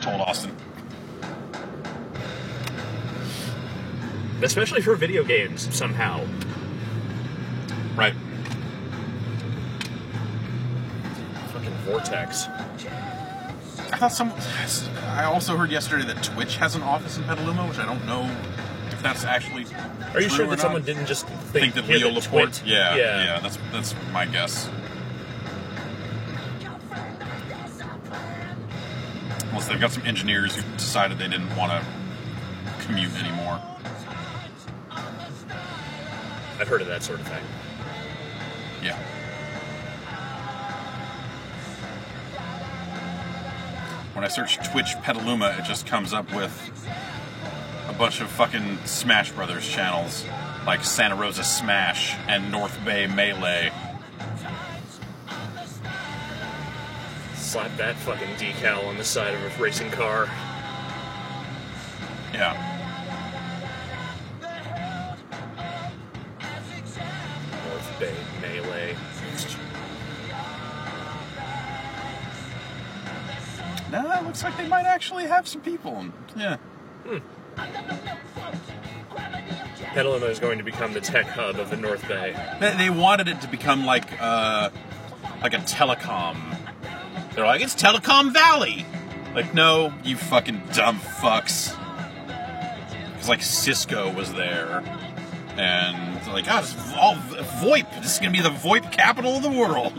told Austin. Especially for video games, somehow. Right. Fucking Vortex. I also heard yesterday that Twitch has an office in Petaluma, which I don't know if that's actually Are you true sure or that not. someone didn't just think that Leo Laporte? Yeah. Yeah, that's my guess. Unless they've got some engineers who decided they didn't want to commute anymore. I've heard of that sort of thing. Yeah. When I search Twitch Petaluma, it just comes up with a bunch of fucking Smash Brothers channels, like Santa Rosa Smash and North Bay Melee. Slap that fucking decal on the side of a racing car. Yeah. North Bay Melee. No, it looks like they might actually have some people. Yeah. Petaluma is going to become the tech hub of the North Bay. They wanted it to become like a telecom. They're like, it's Telecom Valley. Like, no, you fucking dumb fucks. Because, like, Cisco was there. And they're like, oh, this is all VoIP. This is going to be the VoIP capital of the world.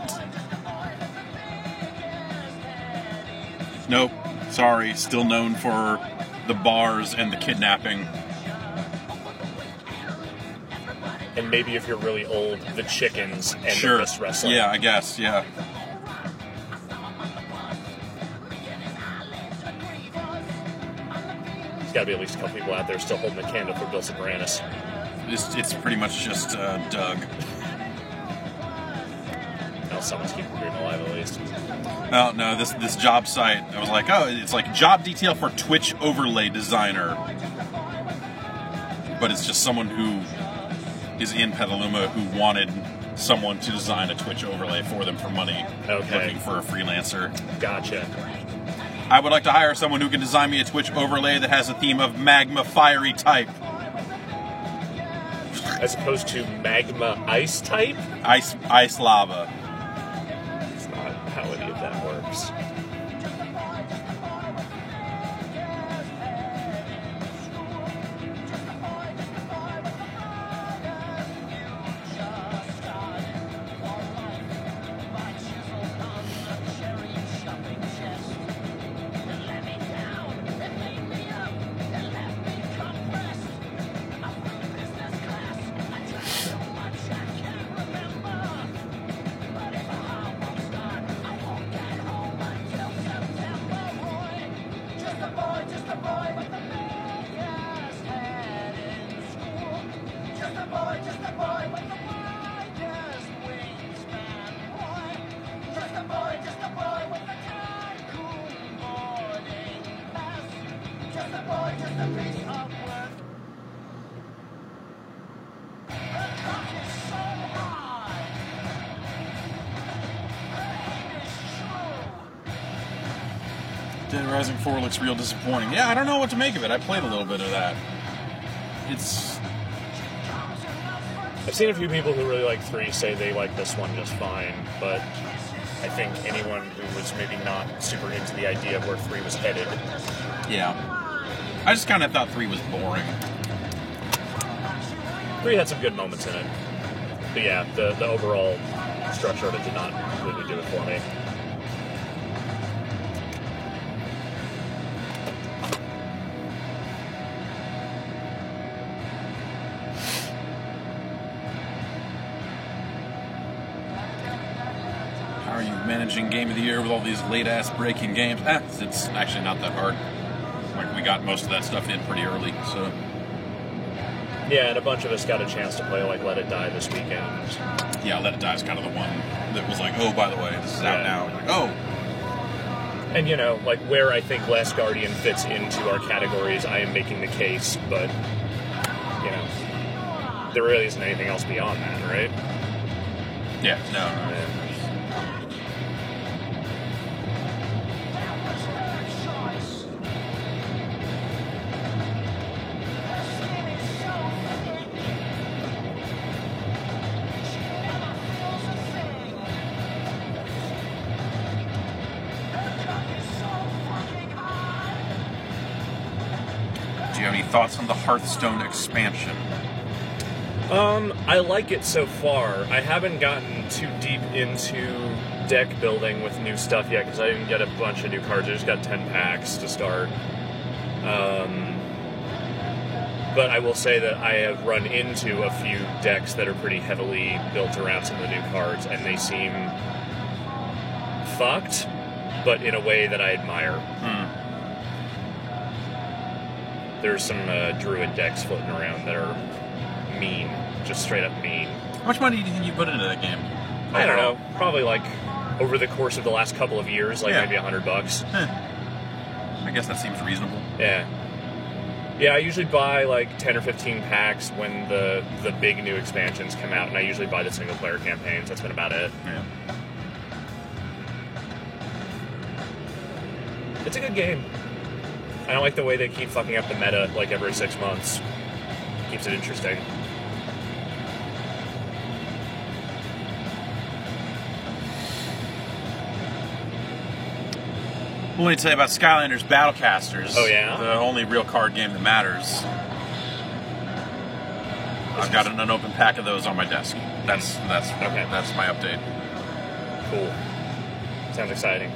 Nope. Sorry. Still known for the bars and the kidnapping. And maybe if you're really old, the chickens and Sure. the wrist wrestling. Yeah, I guess, yeah. There's got to be at least a couple people out there still holding a candle for Bill Sobranis. It's pretty much just Doug. Now someone's keeping Green alive at least. Oh, no, this job site, I was like, oh, it's like job detail for Twitch overlay designer. But it's just someone who is in Petaluma who wanted someone to design a Twitch overlay for them for money. Okay. Looking for a freelancer. Gotcha. I would like to hire someone who can design me a Twitch overlay that has a theme of magma fiery type. As opposed to magma ice type? Ice lava. That's not how any of that works. Dead Rising 4 looks real disappointing. Yeah, I don't know what to make of it. I played a little bit of that. I've seen a few people who really like 3 say they like this one just fine, but I think anyone who was maybe not super into the idea of where 3 was headed. Yeah. I just kind of thought 3 was boring. 3 had some good moments in it. But yeah, the overall structure of it did not really do it for me. How are you managing Game of the Year with all these late-ass breaking games? It's actually not that hard. Like, we got most of that stuff in pretty early, so... Yeah, and a bunch of us got a chance to play, like, Let It Die this weekend. Yeah, Let It Die is kind of the one that was like, oh, by the way, this is out now. Like, oh! And, you know, like, where I think Last Guardian fits into our categories, I am making the case, but, you know, there really isn't anything else beyond that, right? Yeah, no. Yeah. Do you have any thoughts on the Hearthstone expansion? I like it so far. I haven't gotten too deep into deck building with new stuff yet because I didn't get a bunch of new cards. I just got 10 packs to start. But I will say that I have run into a few decks that are pretty heavily built around some of the new cards, and they seem fucked, but in a way that I admire. There's some druid decks floating around that are mean, just straight up mean. How much money do you think you put into that game? I don't know, probably like over the course of the last couple of years, like maybe $100. I guess that seems reasonable. Yeah, I usually buy like 10 or 15 packs when the big new expansions come out, and I usually buy the single player campaigns. That's been about it. Yeah. It's a good game. I don't like the way they keep fucking up the meta like every 6 months. Keeps it interesting. Well, let me tell you about Skylanders Battlecasters. Oh, yeah? The only real card game that matters. I've got an unopened pack of those on my desk. That's okay. That's my update. Cool. Sounds exciting.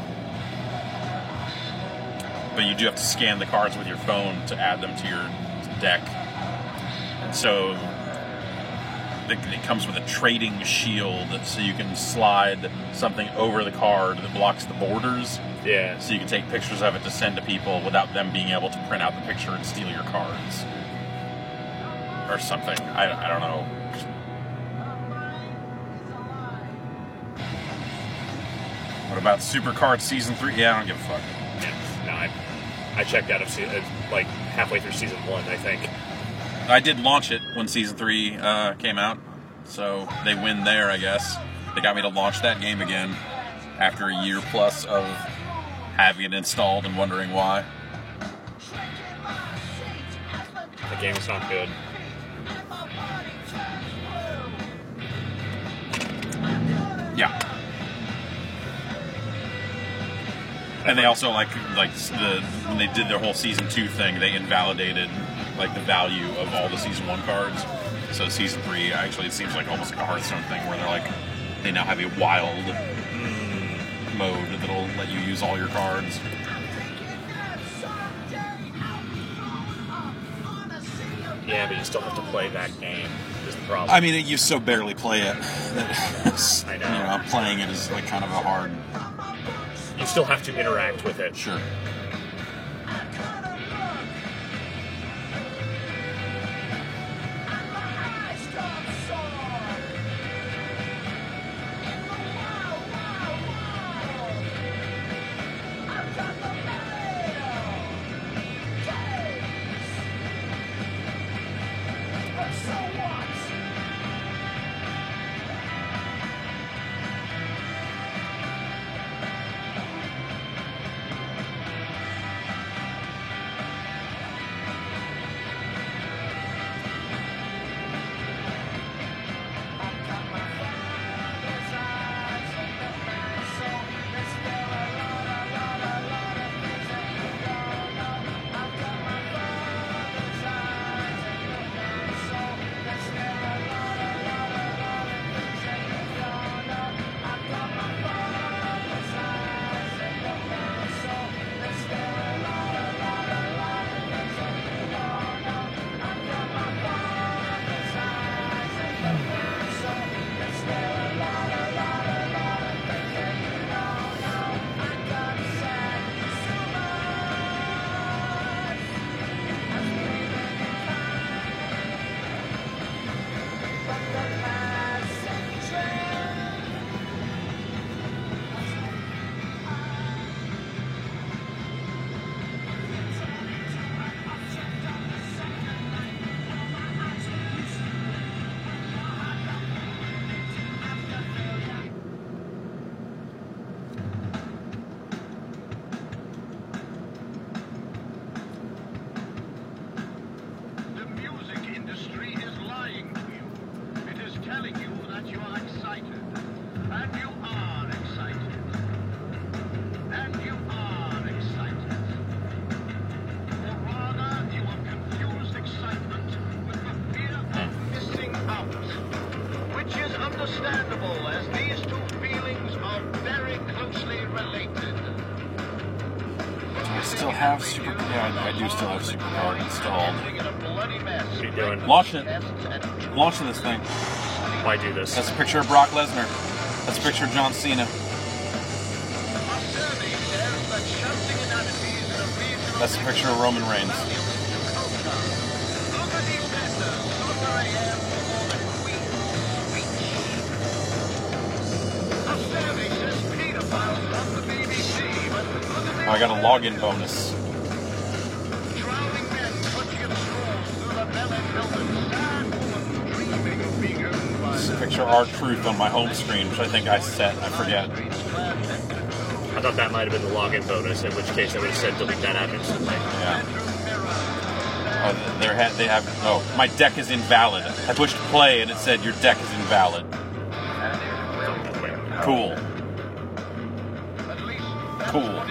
But you do have to scan the cards with your phone to add them to your deck. And so it comes with a trading shield, so you can slide something over the card that blocks the borders. Yeah. So you can take pictures of it to send to people without them being able to print out the picture and steal your cards. Or something. I don't know. What about Super Card Season 3? Yeah, I don't give a fuck. No, I checked out of like halfway through Season 1, I think. I did launch it when Season 3 came out, so they win there, I guess. They got me to launch that game again after a year plus of having it installed and wondering why. The game's not good. Yeah. And they also when they did their whole Season 2 thing, they invalidated like the value of all the Season 1 cards. So Season 3, actually, it seems like almost like a Hearthstone thing where they're like, they now have a wild mode that'll let you use all your cards. Yeah, but you still have to play that game, is the problem. I mean, you so barely play it. I know. Playing it is like kind of a hard... You still have to interact with it. Sure. still have Super... Yeah, I do still have SuperCard installed. What are you doing? Launching this thing. Why do this? That's a picture of Brock Lesnar. That's a picture of John Cena. That's a picture of Roman Reigns. Oh, I got a login bonus. This is a picture of R-Truth on my home screen, which I think I set. I forget. I thought that might have been the login bonus, in which case I would have said delete that app instantly. Yeah. Oh, they have. Oh, my deck is invalid. I pushed play and it said your deck is invalid. Cool. Cool.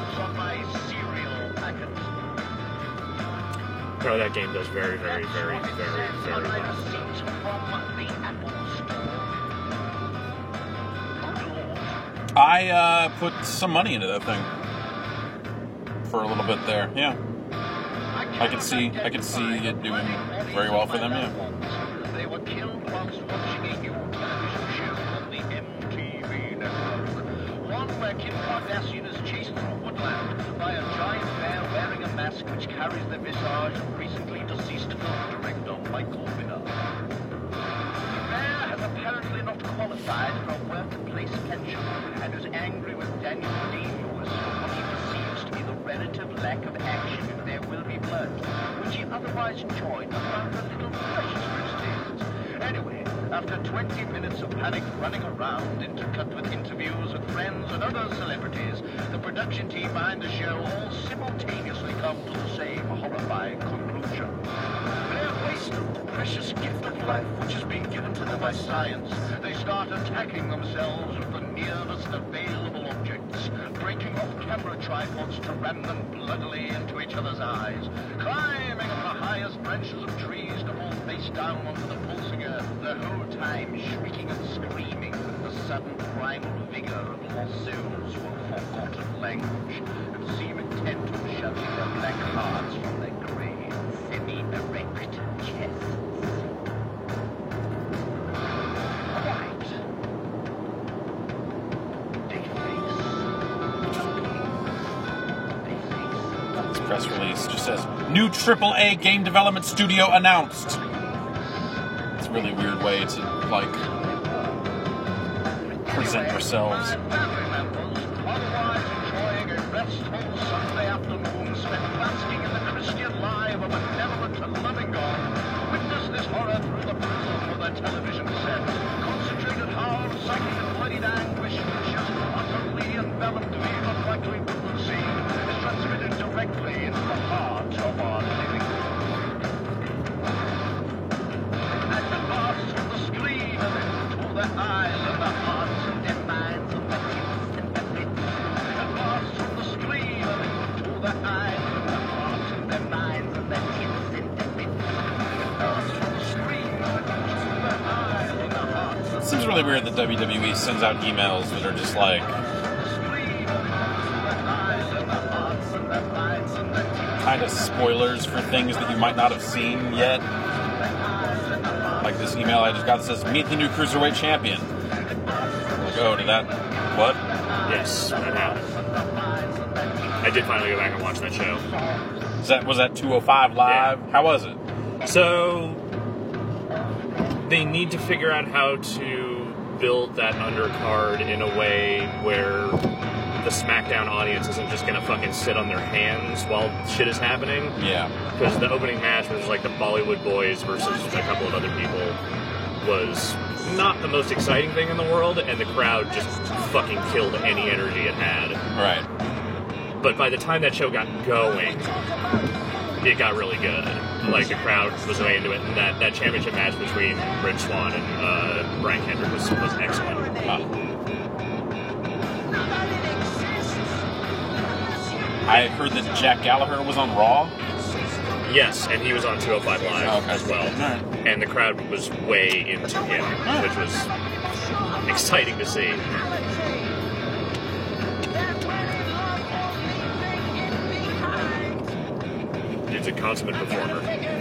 No, that game does very, very, very, very, very well. I put some money into that thing for a little bit there. Yeah, I could see it doing very well for them. Yeah. They were killed whilst watching a new television show on the MTV network. One where Kim Kardashian is chased through woodland by a giant bear wearing a mask which carries the visage of recently deceased film director Michael Winner. The bear has apparently not qualified for a workplace pension and is angry with Daniel Day-Lewis for what he perceives to be the relative lack of action in There Will Be Blood, which he otherwise enjoyed but found a little precious for his tastes. Anyway, after 20 minutes of panic running around, intercut with interviews with friends and other celebrities, the production team behind the show all simultaneously come to the same horrifying conclusion. They have wasted the precious gift of life which has been given to them by science. They start attacking themselves with the nearest available objects, breaking off camera tripods to ram them bloodily into each other's eyes, climbing up the highest branches of trees to fall face down onto the pulsing earth, the whole time shrieking and screaming with the sudden primal vigor of lost souls who have forgotten language and seem intent on shoving their black hearts from their grey, semi-erect chests. Right. This press release just says, new AAA game development studio announced. It's a really weird way to, like, present yourselves. Family members, otherwise enjoying a restful Sunday afternoon spent basking in the Christian life of a benevolent and loving God, witness this horror through the prism of their television set. Concentrated horror, psychic and bloodied anguish, just utterly enveloped me, but likely witnessing, is transmitted directly into the heart of our living. And the parts of the screen of it, to their eyes and their hearts and their minds and their tips and their bits. The parts of the screen of it, to their eyes and their hearts and their minds and their tips and their bits. The parts of the screen of it, to their eyes and their hearts and It seems really weird that WWE sends out emails that are just like kind of spoilers for things that you might not have seen yet. Like this email I just got that says, meet the new Cruiserweight Champion. I'm like, oh, did that... What? Yes, that happened. I did finally go back and watch that show. Was that 205 Live? Yeah. How was it? So, they need to figure out how to build that undercard in a way where the SmackDown audience isn't just going to fucking sit on their hands while shit is happening. Yeah. Because the opening match was like the Bollywood Boys versus a couple of other people was not the most exciting thing in the world, and the crowd just fucking killed any energy it had. Right. But by the time that show got going, it got really good. Like, the crowd was way into it, and that championship match between Rich Swann and Brian Kendrick was excellent. I heard that Jack Gallagher was on Raw. Yes, and he was on 205 Live as well. Right. And the crowd was way into him, which was exciting to see. dude's a consummate performer.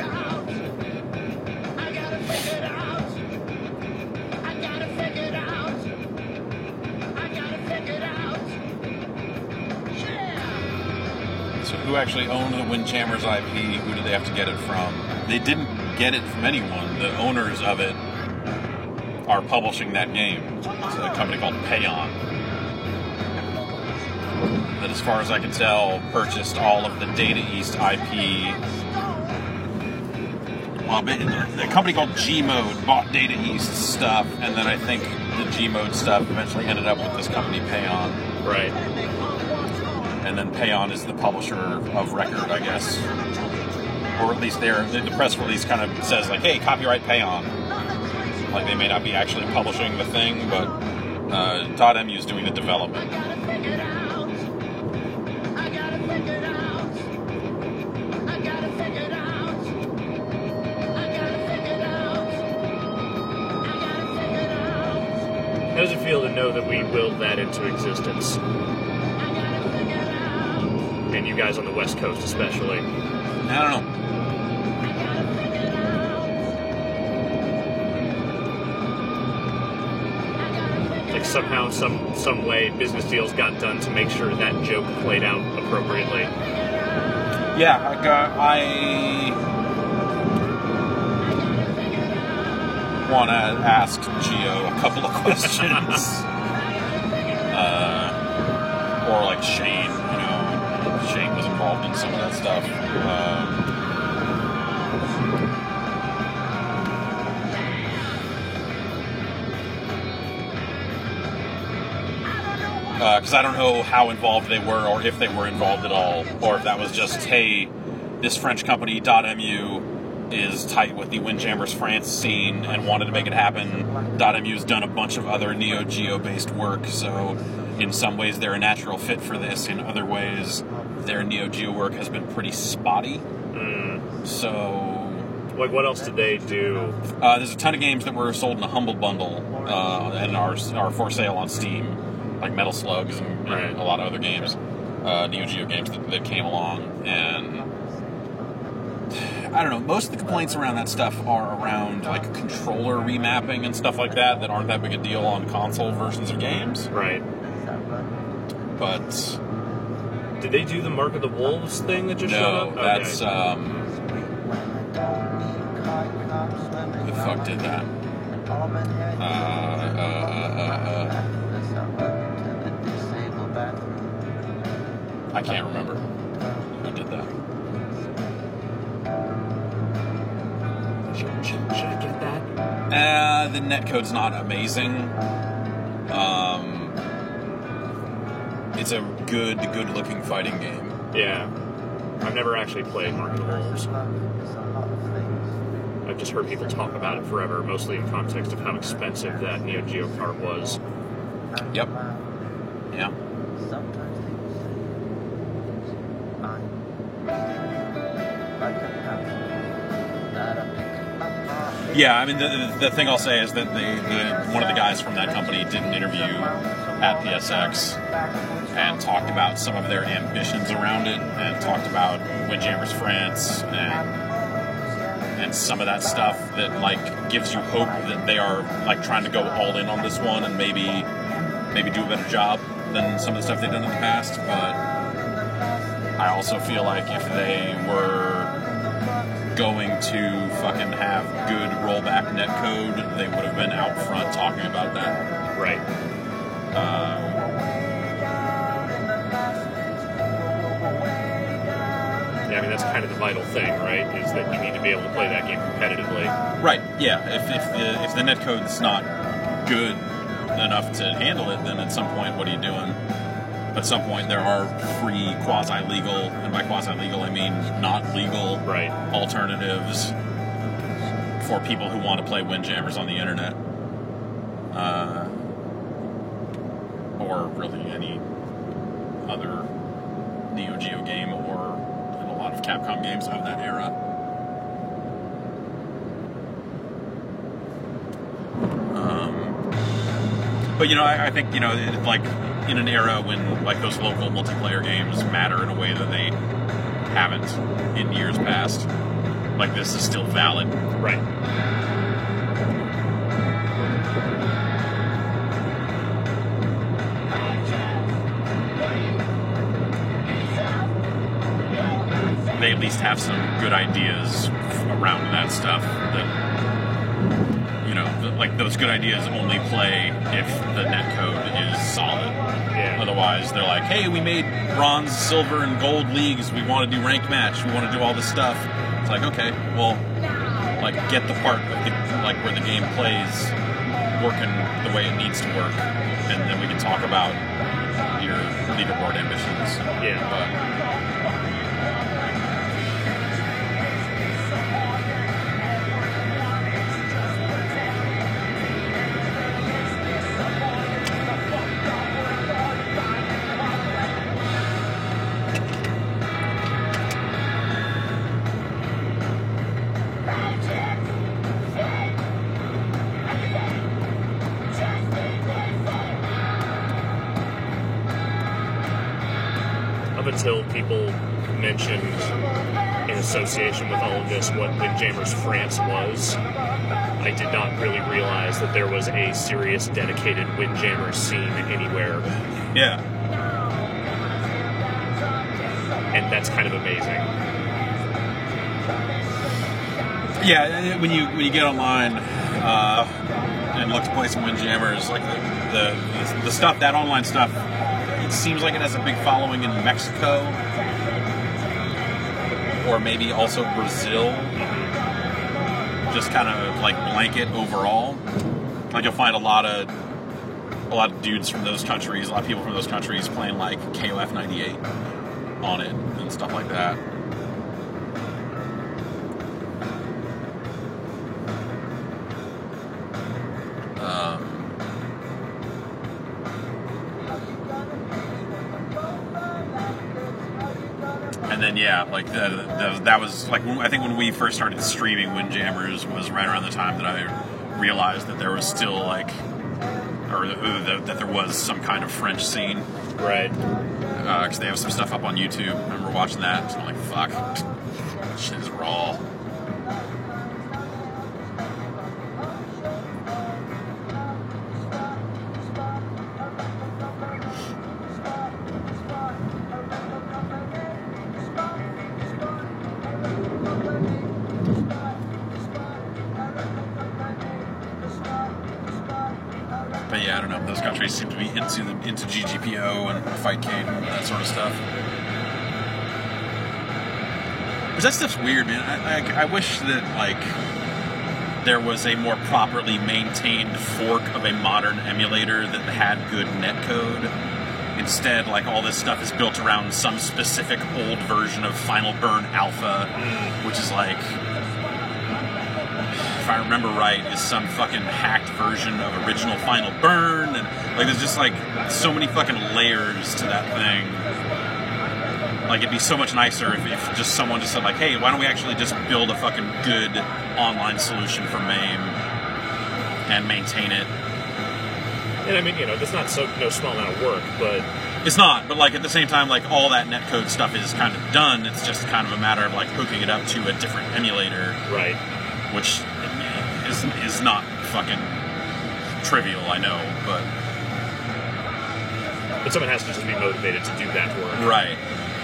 So who actually owned the Windjammers IP? Who did they have to get it from? They didn't get it from anyone. The owners of it are publishing that game. It's a company called Payon. That, as far as I can tell, purchased all of the Data East IP. Well, the company called Gmode bought Data East stuff, and then I think the Gmode stuff eventually ended up with this company, Payon. Right. And then Payon is the publisher of record, I guess. Or at least the press release kind of says, like, hey, copyright Payon. Like, they may not be actually publishing the thing, but .mu is doing the development. How does it feel to know that we willed that into existence? And you guys on the West Coast especially. I don't know. Like somehow, some way, business deals got done to make sure that joke played out appropriately. Yeah, I want to ask Geo a couple of questions. Or like Shane, Shane was involved in some of that stuff. Because I don't know how involved they were, or if they were involved at all, or if that was just, hey, this French company, .mu, is tight with the Windjammers France scene and wanted to make it happen. .mu's done a bunch of other Neo Geo-based work, so in some ways they're a natural fit for this. In other ways, their Neo Geo work has been pretty spotty. So... Like, what else did they do? There's a ton of games that were sold in a Humble Bundle and are for sale on Steam. Like Metal Slugs and a lot of other games, Neo Geo games that came along, and I don't know. Most of the complaints around that stuff are around like controller remapping and stuff like that aren't that big a deal on console versions of games. Right. But did they do the Mark of the Wolves thing that just showed up? No, that's who the fuck did that? I can't remember who did that. Should I get that? The netcode's not amazing. It's a good-looking fighting game. Yeah. I've never actually played Mark of the Wolves. I've just heard people talk about it forever, mostly in context of how expensive that Neo Geo cart was. Yep. Yeah. Yeah, I mean, the thing I'll say is that one of the guys from that company did an interview at PSX and talked about some of their ambitions around it, and talked about Windjammers France and some of that stuff that like gives you hope that they are like trying to go all in on this one and maybe do a better job than some of the stuff they've done in the past. But I also feel like if they were going to fucking have good rollback netcode, they would have been out front talking about that. Right. Yeah, I mean, that's kind of the vital thing, right? Is that you need to be able to play that game competitively. Right, yeah. If the netcode's not good enough to handle it, then at some point, what are you doing? At some point, there are free quasi-legal, and by quasi-legal, I mean not legal alternatives for people who want to play Windjammers on the internet. Or really any other Neo Geo game, or in a lot of Capcom games of that era. But, I think, like, in an era when, like, those local multiplayer games matter in a way that they haven't in years past. Like, this is still valid. Right. They at least have some good ideas around that stuff that, you know, like those good ideas only play if the netcode is solid. Yeah. Otherwise, they're like, hey, we made bronze, silver, and gold leagues. We want to do ranked match. We want to do all this stuff. It's like, okay, well, like, get the part of the, like, where the game plays working the way it needs to work, and then we can talk about your leaderboard ambitions. Yeah. Up until people mentioned, in association with all of this, what Windjammers France was, I did not really realize that there was a serious, dedicated Windjammers scene anywhere. Yeah. And that's kind of amazing. Yeah, when you get online and look to play some Windjammers, like the stuff, that online stuff, it seems like it has a big following in Mexico, or maybe also Brazil. Just kind of like blanket overall. Like, you'll find a lot of dudes from those countries, a lot of people from those countries playing like KOF 98 on it and stuff like that. And then, yeah, like that was like, I think when we first started streaming Windjammers was right around the time that I realized that there was still like, or that there was some kind of French scene. Right. Because they have some stuff up on YouTube. I remember watching that, and I'm like, fuck, shit is raw. But yeah, I don't know. Those countries seem to be into GGPO and Fightcade and that sort of stuff. Because that stuff's weird, man. I wish that, like, there was a more properly maintained fork of a modern emulator that had good netcode. Instead, like, all this stuff is built around some specific old version of Final Burn Alpha, which is like, if I remember right, is some fucking hacked version of original Final Burn, and like, there's just like so many fucking layers to that thing. Like, it'd be so much nicer if just someone just said like, hey, why don't we actually just build a fucking good online solution for MAME and maintain it. And I mean, you know, that's not no small amount of work, but it's not. But like, at the same time, like, all that netcode stuff is kind of done. It's just kind of a matter of like hooking it up to a different emulator, right? Which is not fucking trivial, I know, but someone has to just be motivated to do that work, right?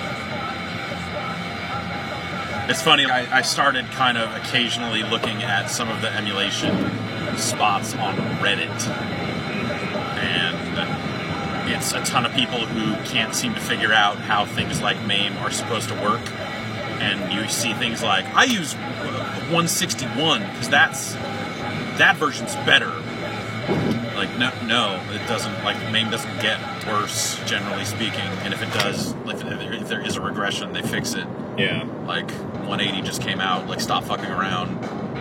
It's funny. I started kind of occasionally looking at some of the emulation spots on Reddit. And it's a ton of people who can't seem to figure out how things like MAME are supposed to work. And you see things like, I use 161 because that version's better. Like, no, it doesn't. Like, MAME doesn't get worse, generally speaking. And if it does, if there is a regression, they fix it. Yeah. Like, 180 just came out. Like, stop fucking around.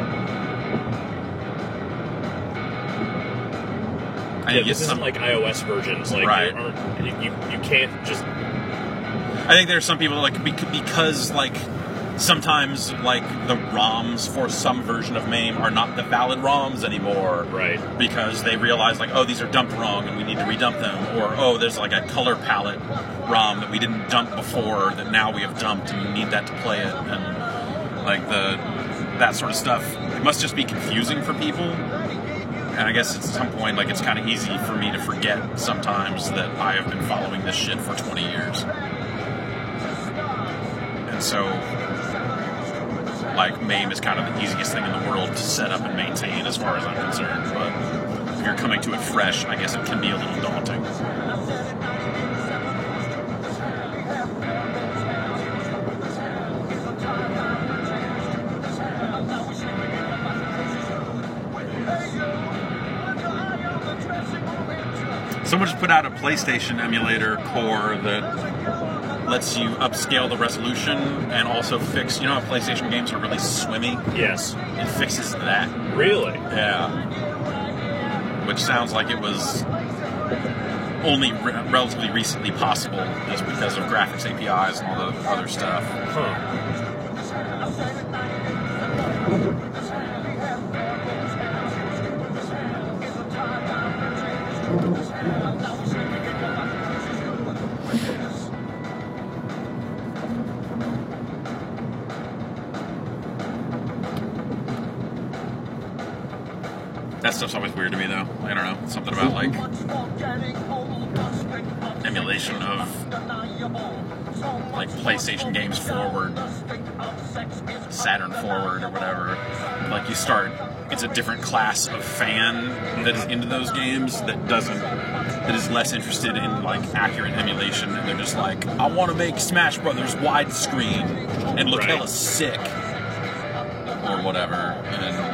Yeah, this isn't like iOS versions. Like, right. You can't just. I think there's some people like because like sometimes, like, the ROMs for some version of MAME are not the valid ROMs anymore. Right. Because they realize, like, oh, these are dumped wrong and we need to redump them. Or, oh, there's, like, a color palette ROM that we didn't dump before that now we have dumped and we need that to play it. And, like, that sort of stuff. It must just be confusing for people. And I guess at some point, like, it's kind of easy for me to forget sometimes that I have been following this shit for 20 years. And so, like, MAME is kind of the easiest thing in the world to set up and maintain as far as I'm concerned. But if you're coming to it fresh, I guess it can be a little daunting. Someone just put out a PlayStation emulator core that lets you upscale the resolution and also fix, you know how PlayStation games are really swimmy? Yes. It fixes that. Really? Yeah. Which sounds like it was only relatively recently possible just because of graphics APIs and all the other stuff. Huh. That stuff's always weird to me, though. I don't know. Something about, like, emulation of, like, PlayStation games forward, Saturn forward, or whatever. Like, you start, it's a different class of fan that is into those games that is less interested in, like, accurate emulation, and they're just like, I want to make Smash Brothers widescreen and look hella sick, or whatever, and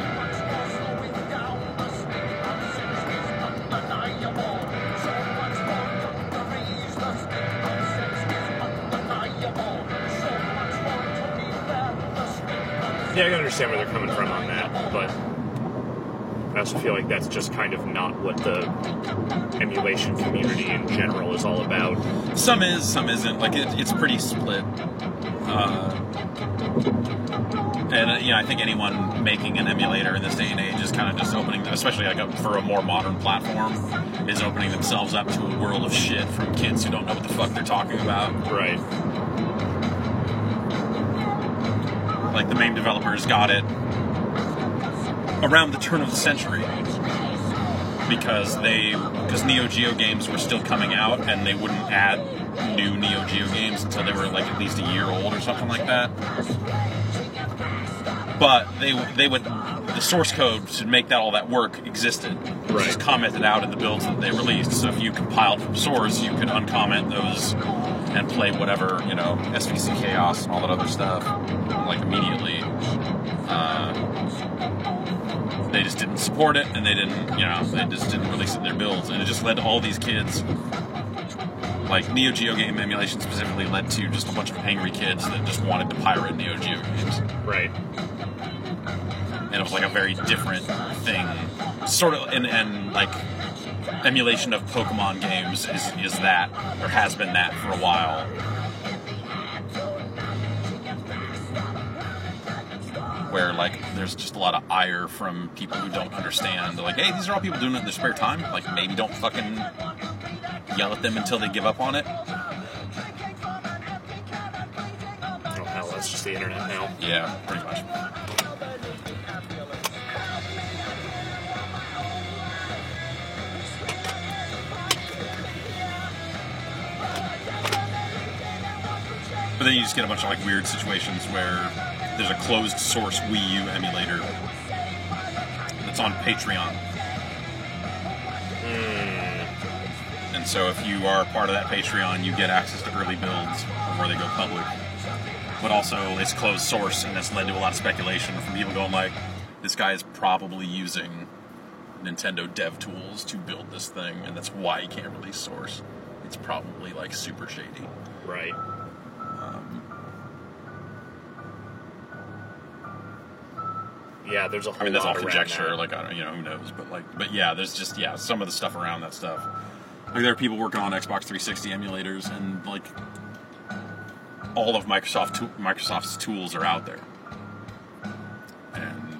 yeah, I can understand where they're coming from on that, but I also feel like that's just kind of not what the emulation community in general is all about. Some is, some isn't. Like, it's pretty split. And, you know, I think anyone making an emulator in this day and age is kind of just opening, especially like for a more modern platform, is opening themselves up to a world of shit from kids who don't know what the fuck they're talking about. Right. Like, the MAME developers got it around the turn of the century because Neo Geo games were still coming out and they wouldn't add new Neo Geo games until they were like at least a year old or something like that. But the source code to make all that work existed. It was just commented out in the builds that they released. So if you compiled from source, you could uncomment those and play whatever, you know, SVC Chaos and all that other stuff, like, immediately. They just didn't support it, and they just didn't release it in their builds, and it just led to all these kids, like, Neo Geo game emulation specifically led to just a bunch of angry kids that just wanted to pirate Neo Geo games. Right. And it was, like, a very different thing, sort of, and like, emulation of Pokemon games is that, or has been that for a while. Where, like, there's just a lot of ire from people who don't understand. They're like, hey, these are all people doing it in their spare time. Like, maybe don't fucking yell at them until they give up on it. Oh, hell, that's just the internet now. Yeah, pretty much. But then you just get a bunch of, like, weird situations where there's a closed source Wii U emulator that's on Patreon. And so if you are part of that Patreon, you get access to early builds before they go public. But also, it's closed source, and that's led to a lot of speculation from people going like, this guy is probably using Nintendo dev tools to build this thing, and that's why he can't release source. It's probably, like, super shady. Right. Yeah, there's a whole that's all lot conjecture. around that. Like, I don't, who knows? But yeah, there's just some of the stuff around that stuff. Like, there are people working on Xbox 360 emulators, and, like, all of Microsoft's tools are out there. And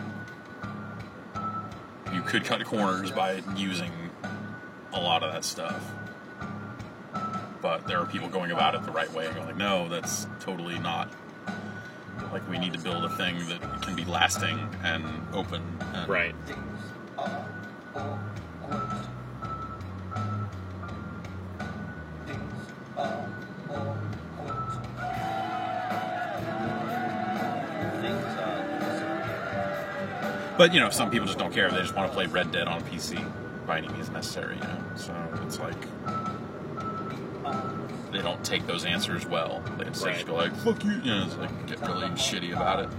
you could cut corners by using a lot of that stuff. But there are people going about it the right way and going like, no, that's totally not. Like, we need to build a thing that can be lasting and open. And Right. But, you know, some people just don't care. They just want to play Red Dead on a PC by any means necessary, you know. So it's like, they don't take those answers well. They instead just go like, fuck you. You know, it's like, get really shitty about it.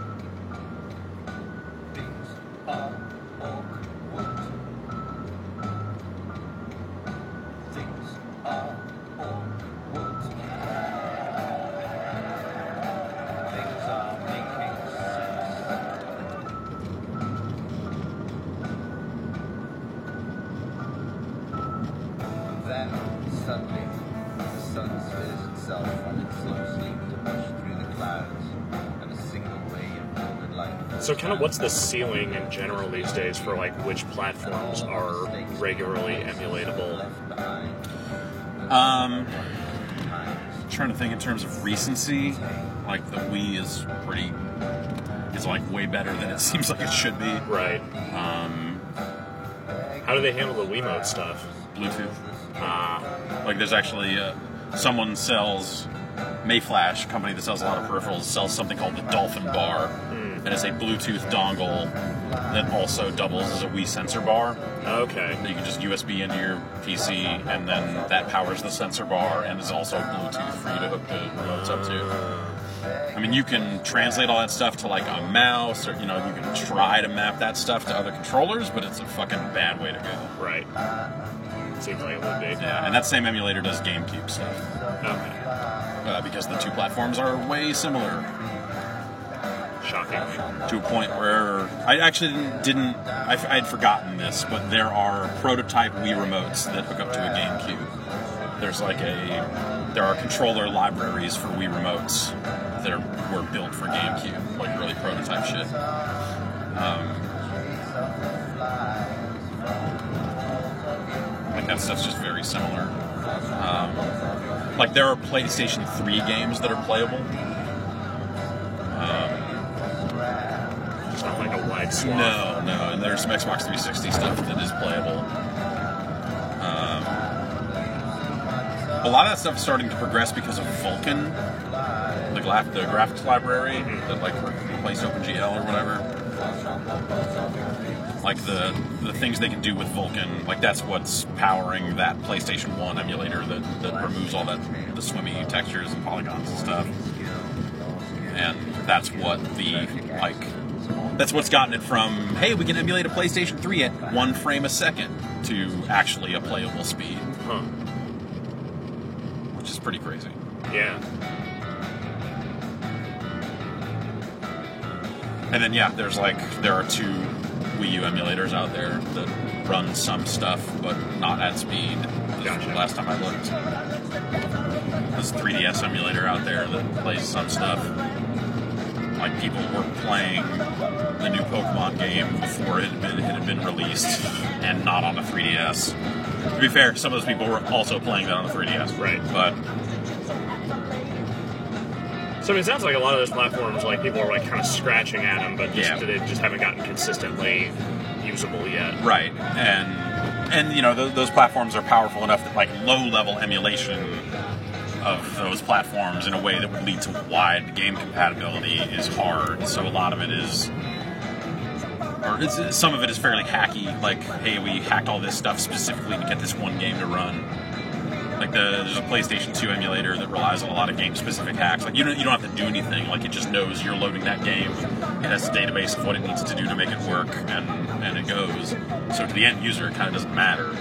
Then, suddenly, the sun stirs itself from its slow sleep to push through the clouds, and a single ray of golden light. So kind of what's the ceiling in general these days for like which platforms are regularly emulatable? Left behind. Trying to think in terms of recency. Like, the Wii is like way better than it seems like it should be. Right. How do they handle the Wiimote stuff? Bluetooth. Like, there's actually someone sells Mayflash, a company that sells a lot of peripherals, sells something called the Dolphin Bar, and it's a Bluetooth dongle that also doubles as a Wii sensor bar. Okay. You can just USB into your PC, and then that powers the sensor bar, and is also Bluetooth for you to hook the remotes up to. I mean, you can translate all that stuff to like a mouse, or, you know, you can try to map that stuff to other controllers, but it's a fucking bad way to go. Right. Seems like it would be. Yeah, and that same emulator does GameCube stuff. Okay. Because the two platforms are way similar. Shocking. To a point where I actually I had forgotten this, but there are prototype Wii remotes that hook up to a GameCube. There are controller libraries for Wii remotes that were built for GameCube, like really prototype shit. Like, that stuff's just very similar. Like, there are PlayStation 3 games that are playable. It's not like a wide swath. No, and there's some Xbox 360 stuff that is playable. A lot of that stuff is starting to progress because of Vulkan, the graphics library that like replaced OpenGL or whatever. Like the things they can do with Vulkan, like that's what's powering that PlayStation 1 emulator that removes all the swimmy textures and polygons and stuff. And that's what's gotten it from, hey, we can emulate a PlayStation 3 at 1 frame a second to actually a playable speed. Huh. Which is pretty crazy. Yeah. And then, yeah, there are 2 Wii U emulators out there that run some stuff, but not at speed. Gotcha. Last time I looked. There's a 3DS emulator out there that plays some stuff. Like, people were playing the new Pokemon game before it had been released, and not on the 3DS. To be fair, some of those people were also playing that on the 3DS. Right. But So I mean, it sounds like a lot of those platforms, like people are like kind of scratching at them, but they just haven't gotten consistently usable yet. right, and you know, those platforms are powerful enough that like low-level emulation of those platforms in a way that would lead to wide game compatibility is hard. So a lot of it is, some of it is fairly hacky. Like, hey, we hacked all this stuff specifically to get this one game to run. Like there's a PlayStation 2 emulator that relies on a lot of game-specific hacks. Like you don't have to do anything. Like, it just knows you're loading that game. It has a database of what it needs to do to make it work, and it goes. So to the end user, it kind of doesn't matter.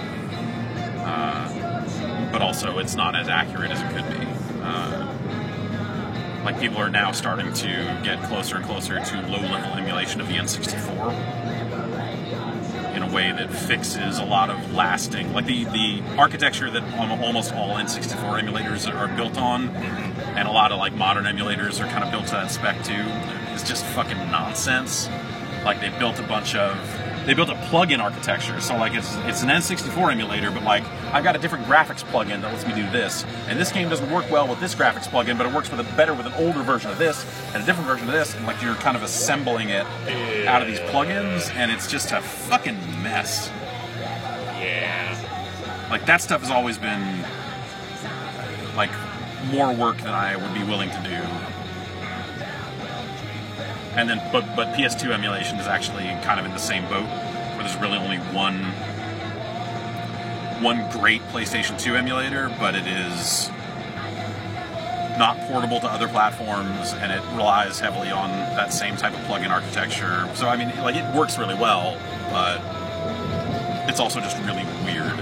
But also, it's not as accurate as it could be. Like, people are now starting to get closer and closer to low-level emulation of the N64 in a way that fixes a lot of lasting, like the architecture that almost all N64 emulators are built on, and a lot of like modern emulators are kind of built to that spec too, is just fucking nonsense. Like they built a plug-in architecture, so like it's an N64 emulator, but like I've got a different graphics plug-in that lets me do this, and this game doesn't work well with this graphics plug-in, but it works better with an older version of this and a different version of this, and like you're kind of assembling it out of these plug-ins, and it's just a fucking mess. Yeah. Like that stuff has always been like more work than I would be willing to do. And then, but PS2 emulation is actually kind of in the same boat, where there's really only one great PlayStation 2 emulator, but it is not portable to other platforms, and it relies heavily on that same type of plug-in architecture. So I mean, like it works really well, but it's also just really weird.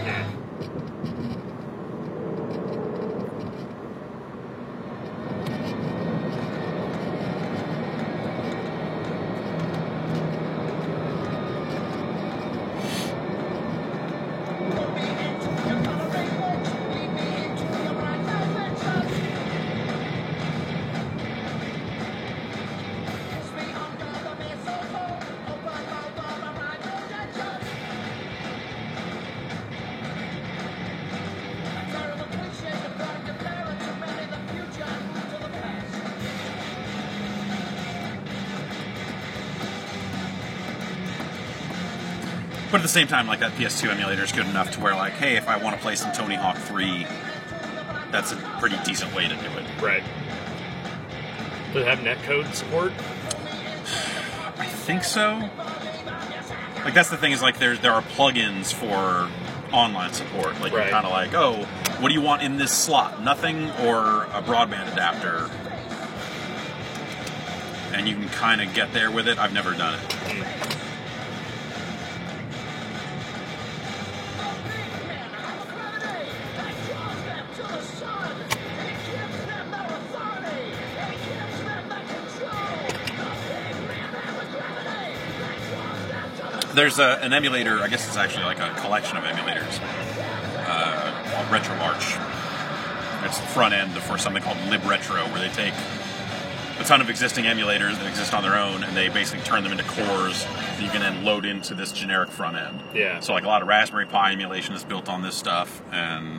But at the same time, like that PS2 emulator is good enough to where, like, hey, if I want to play some Tony Hawk 3, that's a pretty decent way to do it. Right. Does it have netcode support? I think so. Like that's the thing is like there are plugins for online support. Like you're kind of like, oh, what do you want in this slot? Nothing or a broadband adapter, and you can kind of get there with it. I've never done it. There's an emulator, I guess it's actually like a collection of emulators, called RetroArch. It's the front end for something called LibRetro, where they take a ton of existing emulators that exist on their own, and they basically turn them into cores that you can then load into this generic front end. Yeah. So like a lot of Raspberry Pi emulation is built on this stuff, and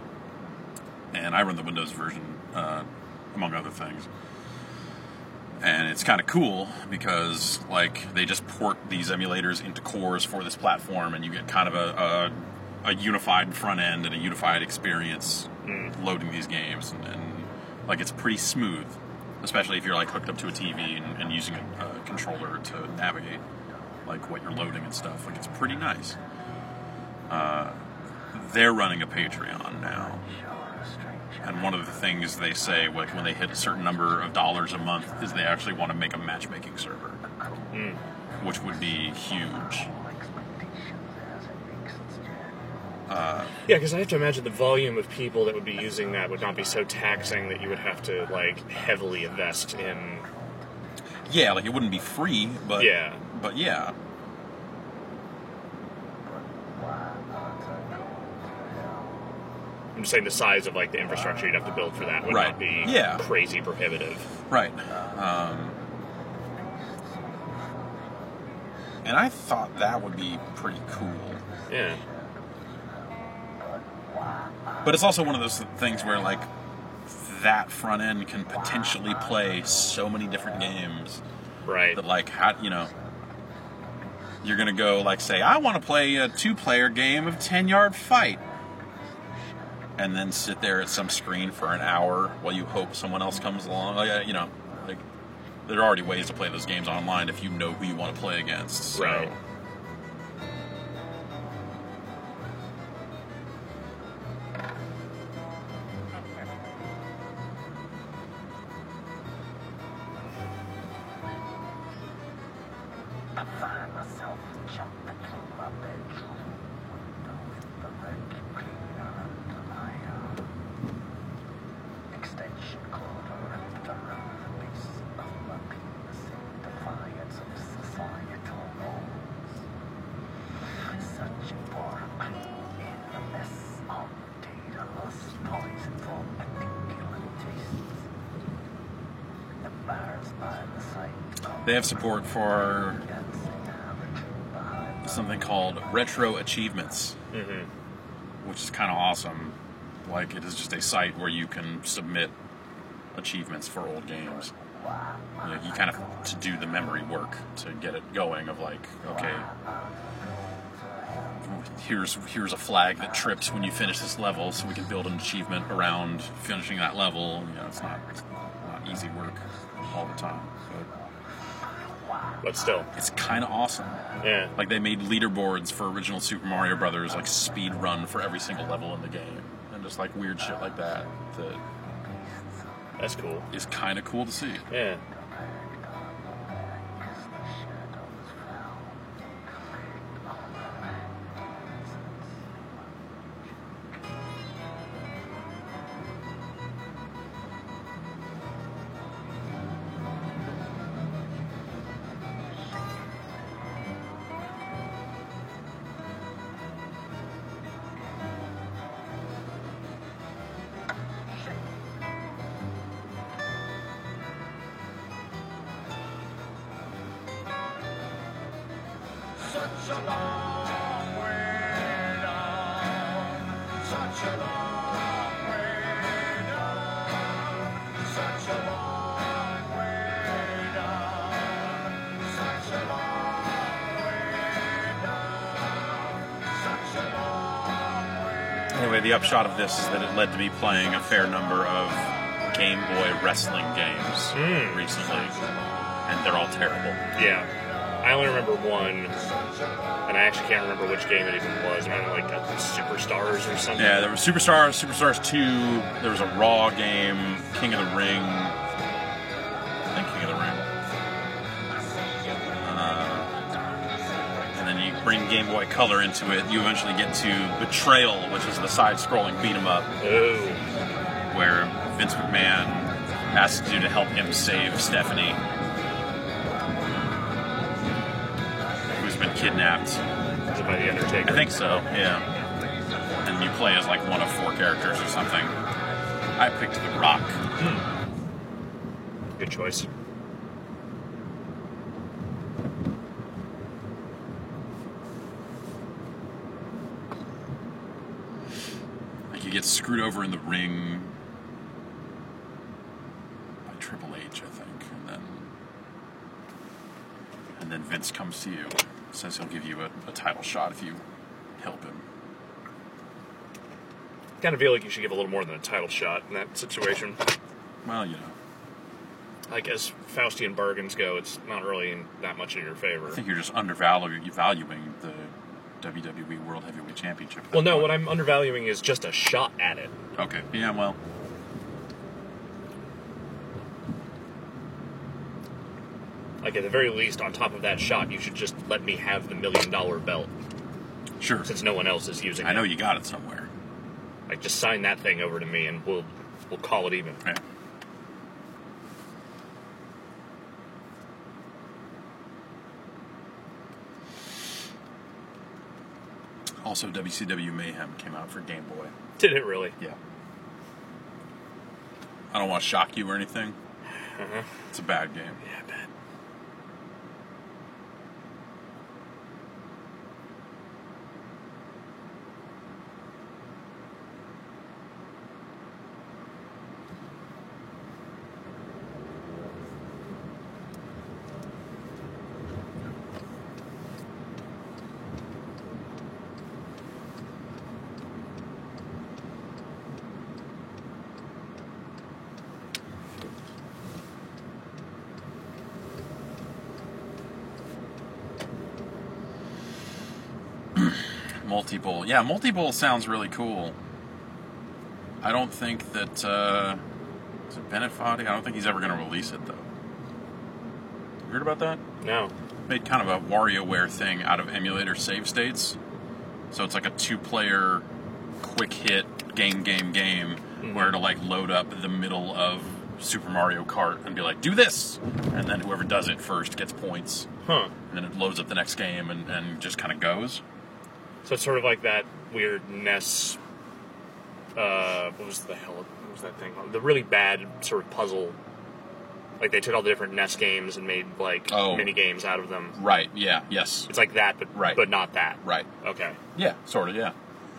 I run the Windows version, among other things. And it's kind of cool because, like, they just port these emulators into cores for this platform, and you get kind of a unified front end and a unified experience loading these games, and like it's pretty smooth, especially if you're like hooked up to a TV and using a controller to navigate like what you're loading and stuff. Like it's pretty nice. They're running a Patreon now. And one of the things they say, like when they hit a certain number of dollars a month, is they actually want to make a matchmaking server, which would be huge. Yeah, because I have to imagine the volume of people that would be using that would not be so taxing that you would have to like heavily invest in. Yeah, like it wouldn't be free, but yeah. I'm just saying the size of like the infrastructure you'd have to build for that would not be crazy prohibitive. Right. And I thought that would be pretty cool. Yeah. But it's also one of those things where like that front end can potentially play so many different games. Right. That like how you're gonna go like say I want to play a 2-player game of 10-Yard Fight. And then sit there at some screen for an hour while you hope someone else comes along. Like, you know, like there are already ways to play those games online if you know who you want to play against. So. Right. I find myself jumping through my bedroom. The vacuum cleaner under my extension cord wrapped around the base of my penis in defiance of societal norms. They have support for something called Retro Achievements, which is kind of awesome. Like, it is just a site where you can submit achievements for old games. You kind of have to do the memory work to get it going of like, okay, here's a flag that trips when you finish this level, so we can build an achievement around finishing that level. It's not easy work all the time, But still. it's kind of awesome. Yeah. Like, they made leaderboards for original Super Mario Brothers, like speed run for every single level in the game, and just like weird shit like that That's cool. is kind of cool to see. Yeah. Such a long way down. Such a long way down. Such a long way down. Such a long way down. Such a long way. Anyway, the upshot of this is that it led to me playing a fair number of Game Boy wrestling games recently, and they're all terrible. Yeah. I only remember one, and I actually can't remember which game it even was. I don't know, like Superstars or something. Yeah, there was Superstars 2, there was a Raw game, King of the Ring. I think King of the Ring. And then you bring Game Boy Color into it, you eventually get to Betrayal, which is the side-scrolling beat-em-up, Oh. where Vince McMahon asks you to help him save Stephanie, who's been kidnapped. Is it by The Undertaker? I think so, yeah. And you play as like one of 4 characters or something. I picked The Rock. Good choice. Like, you get screwed over in the ring by Triple H, I think, and then Vince comes to you, says he'll give you a title shot if you help him. Kind of feel like you should give a little more than a title shot in that situation. Well, Like, as Faustian bargains go, it's not really that much in your favor. I think you're just undervaluing the WWE World Heavyweight Championship. at Well, that no, point. what I'm undervaluing is just a shot at it. Okay, yeah, well, Like, at the very least, on top of that shot, you should just let me have the $1 million belt, sure. since no one else is using it. I know you got it somewhere. Like, just sign that thing over to me, and we'll call it even. Yeah. Also, WCW Mayhem came out for Game Boy. Did it really? Yeah. I don't want to shock you or anything. It's a bad game. Yeah, I bet. Multi-Bowl. Yeah, Multi-Bowl sounds really cool. I don't think that... is it Bennett Foddy? I don't think he's ever going to release it, though. You heard about that? No. Made kind of a WarioWare thing out of emulator save states. So it's like a 2-player quick hit game where to like load up the middle of Super Mario Kart and be like, do this! And then whoever does it first gets points. Huh. And then it loads up the next game and just kind of goes. So it's sort of like that weird NES, what was that thing? The really bad sort of puzzle Like, they took all the different NES games and made, like, mini games out of them. Right, yeah, yes. It's like that, but not that. Right. Okay. Yeah, sort of, yeah.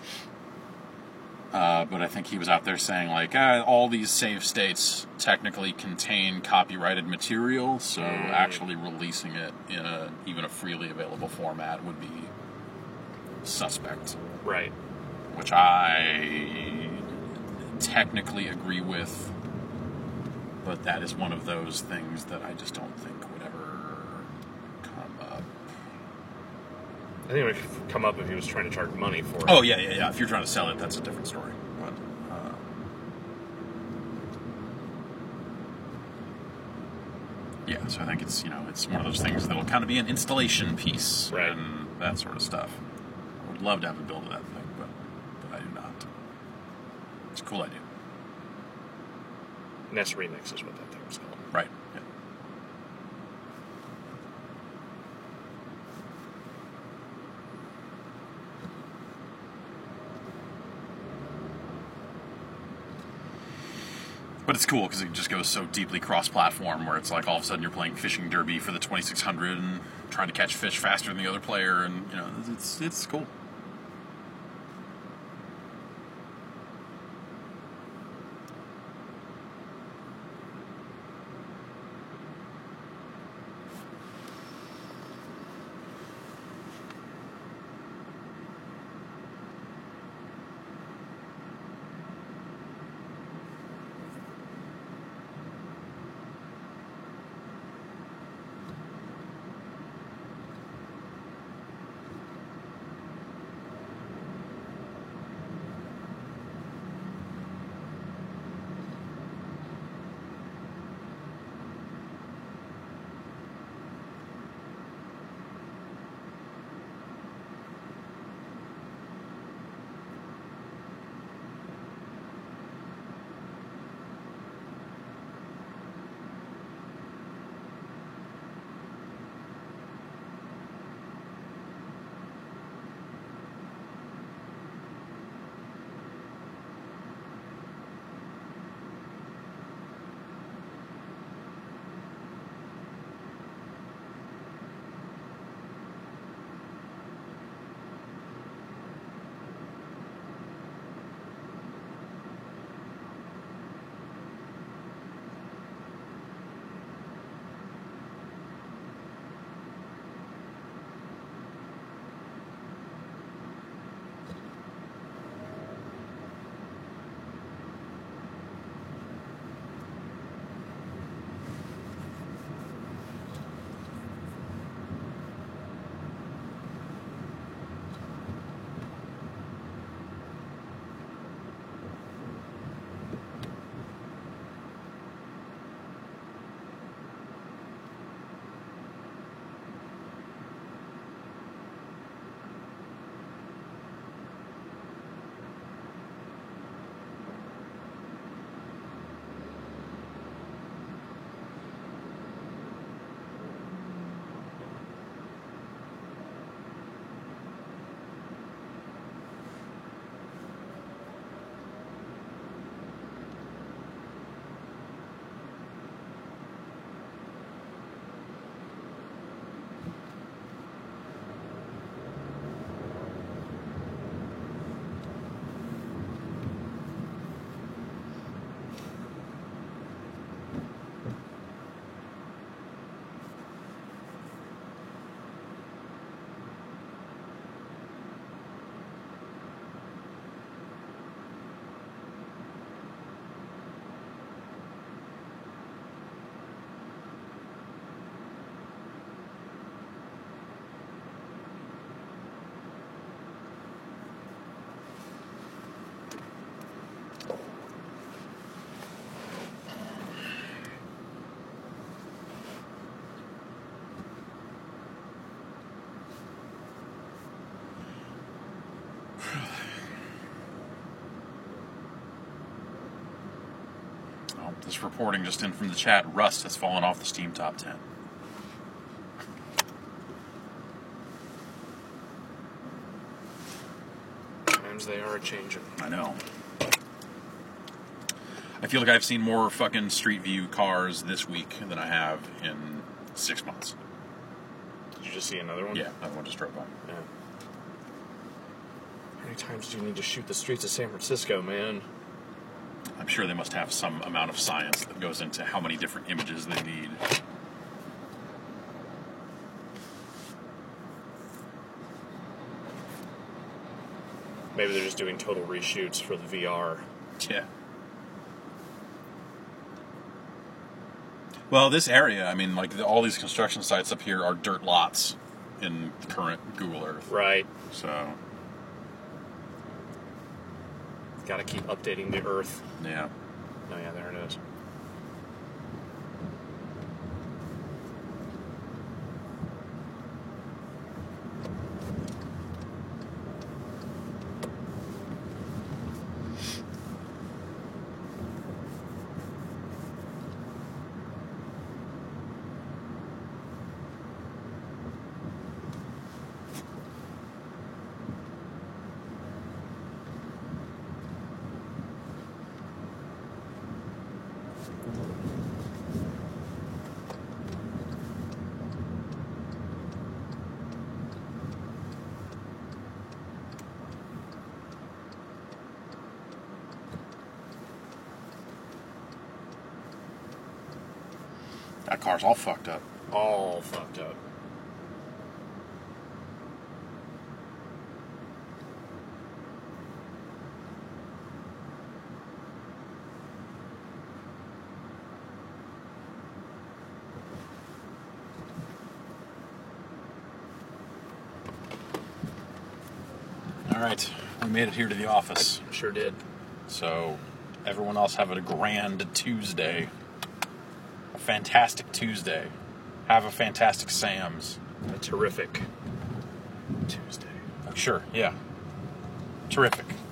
But I think he was out there saying, like, all these save states technically contain copyrighted material, so actually releasing it in even a freely available format would be suspect. Right. Which I technically agree with, but that is one of those things that I just don't think would ever come up. I think it would come up if he was trying to charge money for it. Oh, yeah. If you're trying to sell it, that's a different story. But, yeah, so I think it's, it's one of those things that'll kind of be an installation piece and that sort of stuff. I would love to have a build of that thing, but I do not. It's a cool idea. NES Remix is what that thing was called. Right. Yeah. But it's cool because it just goes so deeply cross-platform where it's like all of a sudden you're playing Fishing Derby for the 2600 and trying to catch fish faster than the other player, and it's cool. This reporting just in from the chat, Rust has fallen off the Steam top 10. Times they are a-changing. I know. I feel like I've seen more fucking Street View cars this week than I have in 6 months. Did you just see another one? Yeah, another one just drove by. Yeah. How many times do you need to shoot the streets of San Francisco, man? I'm sure they must have some amount of science that goes into how many different images they need. Maybe they're just doing total reshoots for the VR. Yeah. Well, this area, I mean, like, all these construction sites up here are dirt lots in the current Google Earth. Right. So, Gotta keep updating the Earth. yeah. Oh yeah, there it is. That car's all fucked up. All fucked up. All right, we made it here to the office. Sure did. So, everyone else have a grand Tuesday. A fantastic Tuesday. Have a fantastic Sam's. A terrific Tuesday. Sure, yeah. Terrific.